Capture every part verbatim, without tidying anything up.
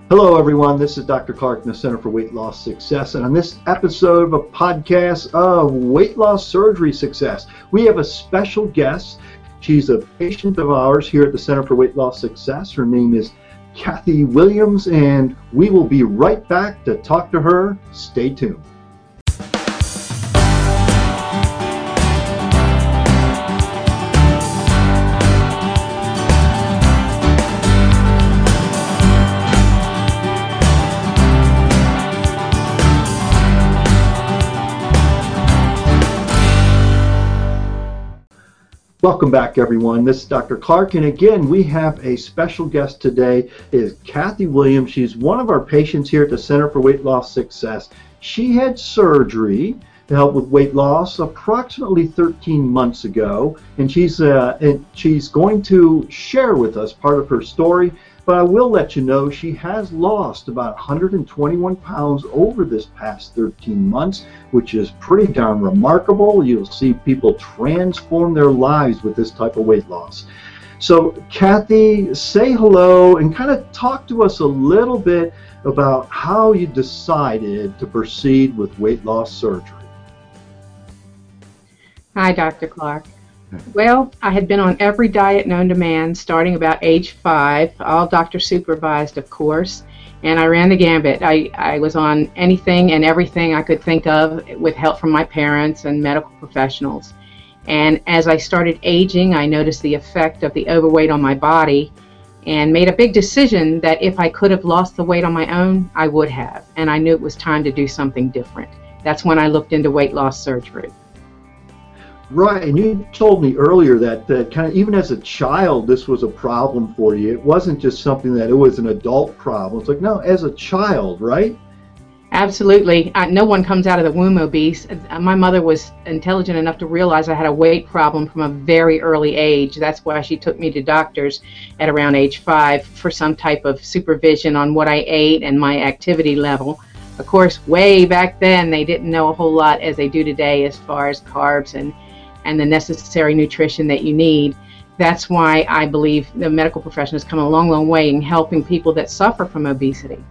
Hello everyone, this is Doctor Clark in the Center for Weight Loss Success, and on this episode of a podcast of Weight Loss Surgery Success, we have a special guest. She's a patient of ours here at the Center for Weight Loss Success. Her name is Kathy Williams, and we will be right back to talk to her. Stay tuned. Welcome back, everyone. This is Doctor Clark, and again, we have a special guest today. It is Kathy Williams. She's one of our patients here at the Center for Weight Loss Success. She had surgery to help with weight loss approximately thirteen months ago, and she's uh, and she's going to share with us part of her story. But I will let you know she has lost about one hundred twenty-one pounds over this past thirteen months, which is pretty darn remarkable. You'll see people transform their lives with this type of weight loss. So Kathy, say hello and kind of talk to us a little bit about how you decided to proceed with weight loss surgery. Hi, Doctor Clark. Well, I had been on every diet known to man starting about age five, all doctor supervised, of course, and I ran the gambit. I, I was on anything and everything I could think of with help from my parents and medical professionals. And as I started aging, I noticed the effect of the overweight on my body and made a big decision that if I could have lost the weight on my own, I would have. And I knew it was time to do something different. That's when I looked into weight loss surgery. Right, and you told me earlier that, that kind of even as a child, this was a problem for you. It wasn't just something that it was an adult problem. It's like, no, as a child, right? Absolutely. Uh, no one comes out of the womb obese. Uh, my mother was intelligent enough to realize I had a weight problem from a very early age. That's why she took me to doctors at around age five for some type of supervision on what I ate and my activity level. Of course, way back then, they didn't know a whole lot as they do today as far as carbs and and the necessary nutrition that you need. That's why I believe the medical profession has come a long, long way in helping people that suffer from obesity.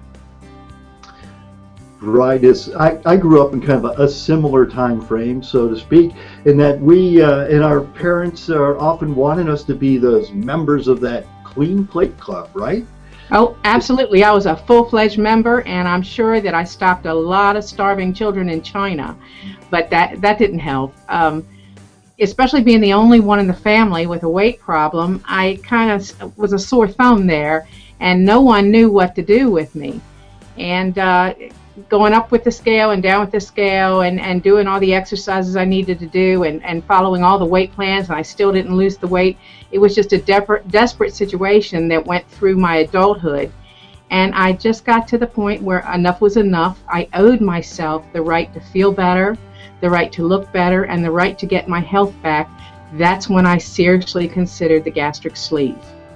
Right. It's, I, I grew up in kind of a, a similar time frame, so to speak, in that we uh, and our parents are often wanting us to be those members of that clean plate club, right? Oh, absolutely. I was a full-fledged member, and I'm sure that I stopped a lot of starving children in China, but that, that didn't help. Um, especially being the only one in the family with a weight problem, I kind of was a sore thumb there, and no one knew what to do with me. And uh, going up with the scale and down with the scale and, and doing all the exercises I needed to do and, and following all the weight plans, and I still didn't lose the weight. It was just a desperate, desperate situation that went through my adulthood. And I just got to the point where enough was enough. I owed myself the right to feel better, the right to look better, and the right to get my health back. That's when I seriously considered the gastric sleeve.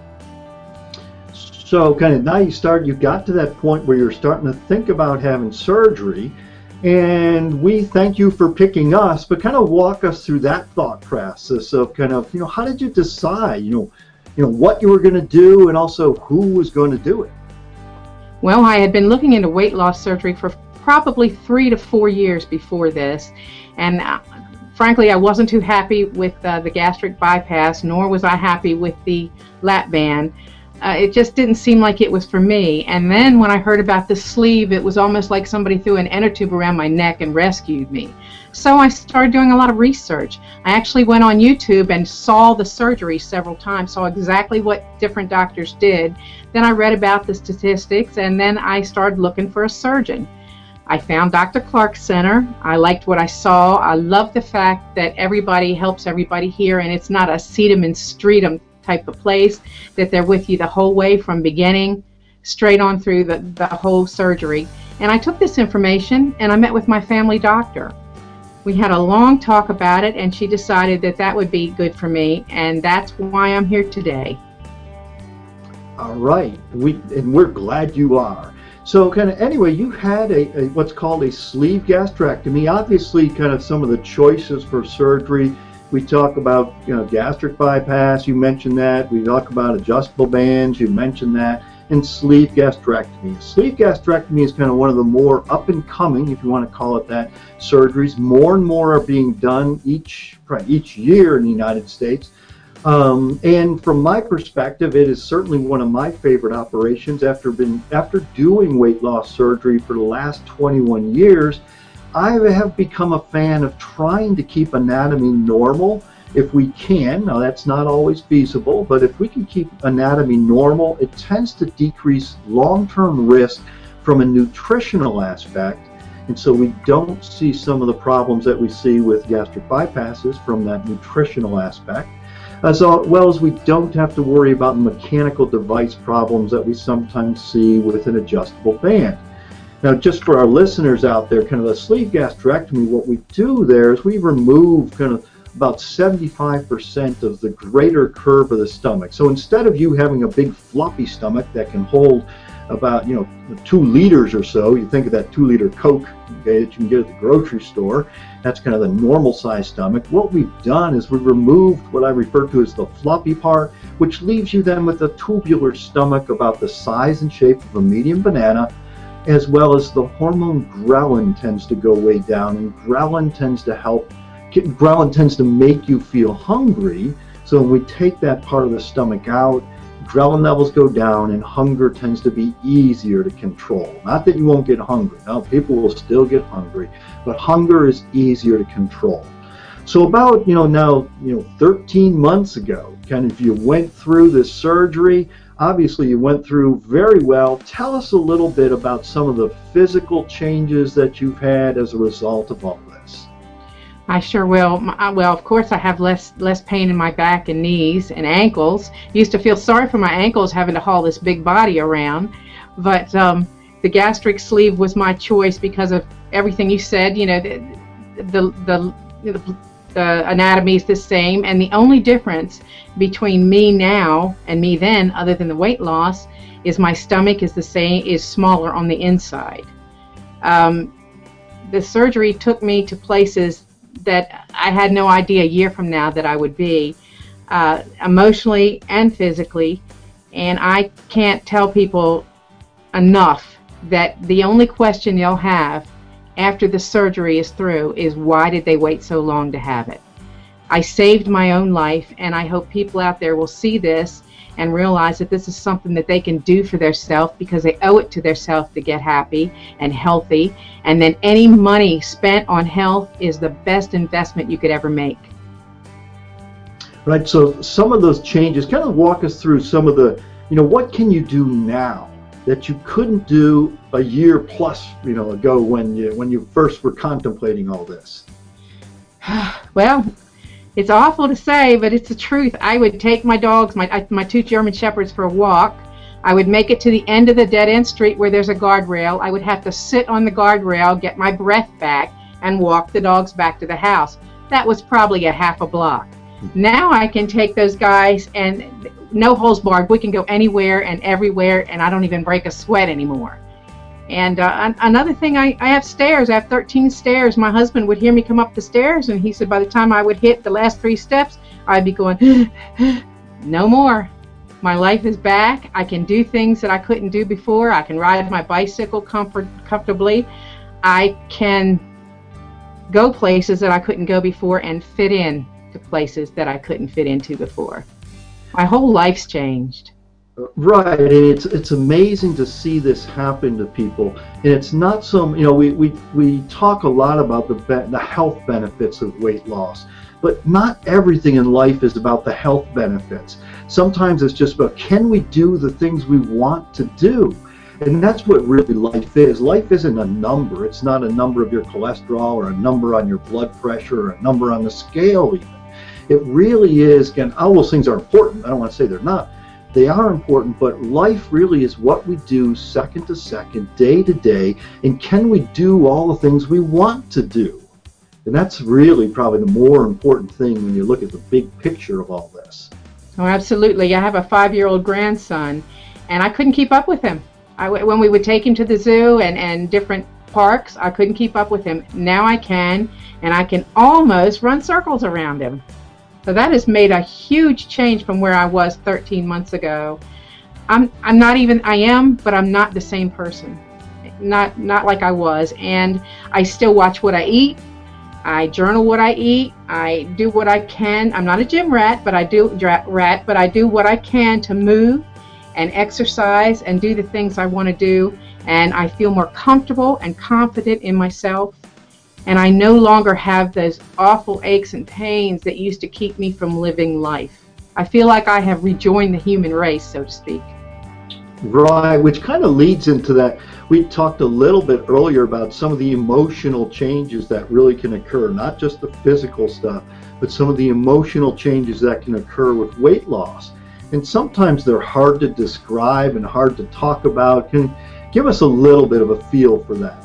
So kind of now you start, you got to that point where you're starting to think about having surgery, and we thank you for picking us, but kind of walk us through that thought process of kind of, you know, how did you decide, you know, you know, what you were going to do and also who was going to do it? Well, I had been looking into weight loss surgery for probably three to four years before this, and uh, frankly, I wasn't too happy with uh, the gastric bypass, nor was I happy with the lap band. Uh, it just didn't seem like it was for me. And then when I heard about the sleeve, it was almost like somebody threw an inner tube around my neck and rescued me. So I started doing a lot of research. I actually went on YouTube and saw the surgery several times, saw exactly what different doctors did. Then I read about the statistics, and then I started looking for a surgeon. I found Doctor Clark Center. I liked what I saw. I love the fact that everybody helps everybody here, and it's not a seat 'em and street 'em type of place, that they're with you the whole way from beginning straight on through the, the whole surgery. And I took this information and I met with my family doctor. We had a long talk about it, and she decided that that would be good for me, and that's why I'm here today. All right, we and we're glad you are. So kind of anyway, you had a, a what's called a sleeve gastrectomy. Obviously, kind of some of the choices for surgery. We talk about, you know, gastric bypass. You mentioned that. We talk about adjustable bands. You mentioned that. and sleeve gastrectomy. Sleeve gastrectomy is kind of one of the more up and coming, if you want to call it that, surgeries. More and more are being done each, each year in the United States. Um, and from my perspective, it is certainly one of my favorite operations. After been after doing weight loss surgery for the last twenty-one years, I have become a fan of trying to keep anatomy normal if we can. Now, that's not always feasible, but if we can keep anatomy normal, it tends to decrease long-term risk from a nutritional aspect. And so we don't see some of the problems that we see with gastric bypasses from that nutritional aspect, as well as we don't have to worry about mechanical device problems that we sometimes see with an adjustable band. Now, just for our listeners out there, kind of a sleeve gastrectomy, what we do there is we remove kind of about seventy-five percent of the greater curve of the stomach. So instead of you having a big floppy stomach that can hold about, you know, two liters or so, you think of that two liter Coke, okay, that you can get at the grocery store, that's kind of the normal size stomach. What we've done is we've removed what I refer to as the floppy part, which leaves you then with a tubular stomach about the size and shape of a medium banana, as well as the hormone ghrelin tends to go way down, and ghrelin tends to help Ghrelin tends to make you feel hungry. So when we take that part of the stomach out, ghrelin levels go down and hunger tends to be easier to control. Not that you won't get hungry. No, people will still get hungry, but hunger is easier to control. So about, you know, now, you know, thirteen months ago, kind of you went through this surgery. Obviously you went through very well. Tell us a little bit about some of the physical changes that you've had as a result of all this. I sure will. Well, of course, I have less less pain in my back and knees and ankles. Used to feel sorry for my ankles having to haul this big body around, but um, the gastric sleeve was my choice because of everything you said. You know, the the the, the, the anatomy is the same, and the only difference between me now and me then, other than the weight loss, is my stomach is the same, is smaller on the inside. Um, the surgery took me to places that I had no idea a year from now that I would be, uh, emotionally and physically. And I can't tell people enough that the only question they'll have after the surgery is through is, why did they wait so long to have it? I saved my own life, and I hope people out there will see this and realize that this is something that they can do for their self, because they owe it to their self to get happy and healthy. And then any money spent on health is the best investment you could ever make. Right, so some of those changes, kind of walk us through some of the, you know, what can you do now that you couldn't do a year plus, you know, ago when you when you first were contemplating all this? Well, it's awful to say, but it's the truth. I would take my dogs, my my two German Shepherds, for a walk. I would make it to the end of the dead-end street where there's a guardrail. I would have to sit on the guardrail, get my breath back, and walk the dogs back to the house. That was probably a half a block. Now I can take those guys, and no holes barred. We can go anywhere and everywhere, and I don't even break a sweat anymore. And uh, another thing, I, I have stairs. I have thirteen stairs. My husband would hear me come up the stairs, and he said by the time I would hit the last three steps, I'd be going, no more. My life is back. I can do things that I couldn't do before. I can ride my bicycle comfort, comfortably. I can go places that I couldn't go before and fit in to places that I couldn't fit into before. My whole life's changed. Right, and it's it's amazing to see this happen to people, and it's not some, you know, we we, we talk a lot about the be the health benefits of weight loss, but not everything in life is about the health benefits. Sometimes it's just about, can we do the things we want to do? And that's what really life is. Life isn't a number. It's not a number of your cholesterol or a number on your blood pressure or a number on the scale even. It really is, again, all those things are important. I don't want to say they're not. They are important, but life really is what we do second to second, day to day, and can we do all the things we want to do? And that's really probably the more important thing when you look at the big picture of all this. Oh, absolutely. I have a five-year-old grandson, and I couldn't keep up with him. I, when we would take him to the zoo and, and different parks, I couldn't keep up with him. Now I can, and I can almost run circles around him. So that has made a huge change from where I was thirteen months ago. I'm I'm not even I am, but I'm not the same person. Not not like I was, and I still watch what I eat. I journal what I eat. I do what I can. I'm not a gym rat, but I do rat, but I do what I can to move and exercise and do the things I want to do, and I feel more comfortable and confident in myself. And I no longer have those awful aches and pains that used to keep me from living life. I feel like I have rejoined the human race, so to speak. Right, which kind of leads into that. We talked a little bit earlier about some of the emotional changes that really can occur, not just the physical stuff, but some of the emotional changes that can occur with weight loss. And sometimes they're hard to describe and hard to talk about. Can you give us a little bit of a feel for that?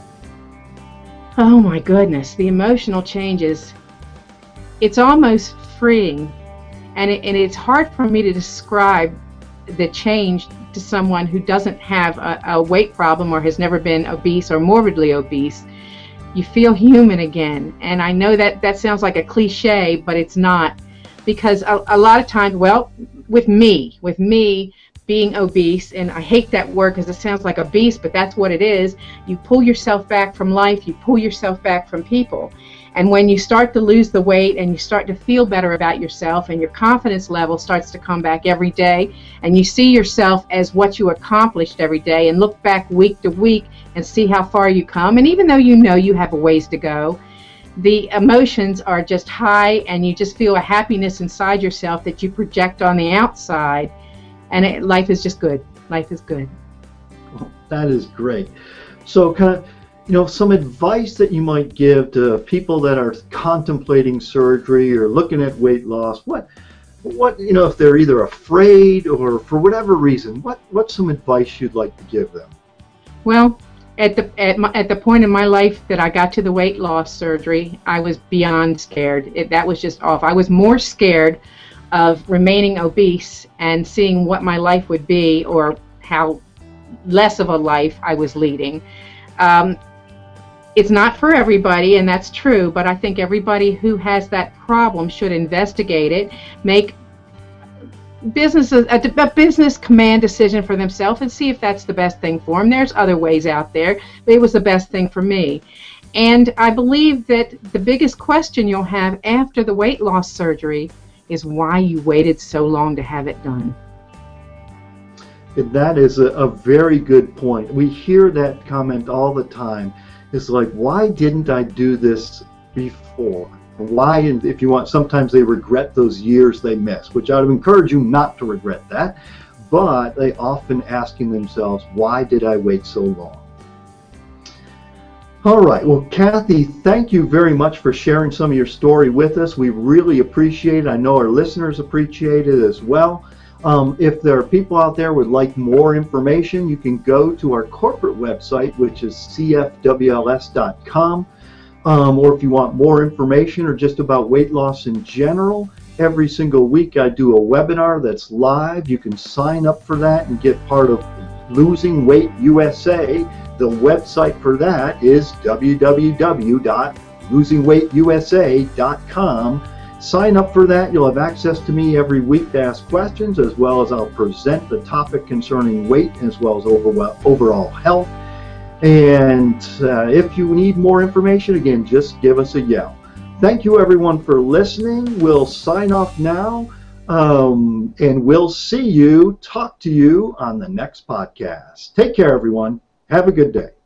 Oh my goodness, the emotional changes. It's almost freeing, and, it, and it's hard for me to describe the change to someone who doesn't have a, a weight problem or has never been obese or morbidly obese. You feel human again, and I know that that sounds like a cliche, but it's not, because a, a lot of times, well, with me, with me being obese, and I hate that word because it sounds like a beast, but that's what it is. You pull yourself back from life, you pull yourself back from people. And when you start to lose the weight and you start to feel better about yourself and your confidence level starts to come back every day, and you see yourself as what you accomplished every day and look back week to week and see how far you come, and even though you know you have a ways to go, the emotions are just high, and you just feel a happiness inside yourself that you project on the outside, and it, life is just good. Life is good. Well, that is great. So kind of, you know, some advice that you might give to people that are contemplating surgery or looking at weight loss. What, what, you know, if they're either afraid or for whatever reason, what, what's some advice you'd like to give them? Well, at the at, my, at the point in my life that I got to the weight loss surgery, I was beyond scared. It, that was just off. I was more scared of remaining obese and seeing what my life would be, or how less of a life I was leading. Um, It's not for everybody, and that's true, but I think everybody who has that problem should investigate it, make businesses a, a business command decision for themselves, and see if that's the best thing for them. There's other ways out there, but it was the best thing for me. And I believe that the biggest question you'll have after the weight loss surgery is why you waited so long to have it done. And that is a, a very good point. We hear that comment all the time. It's like, why didn't I do this before? Why, if you want, sometimes they regret those years they missed, which I would encourage you not to regret that, but they often asking themselves, why did I wait so long? All right, well, Kathy, thank you very much for sharing some of your story with us. We really appreciate it. I know our listeners appreciate it as well. Um, if there are people out there who would like more information, you can go to our corporate website, which is c f w l s dot com. Um, or if you want more information or just about weight loss in general, every single week I do a webinar that's live. You can sign up for that and get part of Losing Weight U S A. The website for that is w w w dot losing weight u s a dot com. Sign up for that. You'll have access to me every week to ask questions, as well as I'll present the topic concerning weight as well as overall health. And uh, if you need more information, again, just give us a yell. Thank you, everyone, for listening. We'll sign off now, um, and we'll see you, talk to you on the next podcast. Take care, everyone. Have a good day.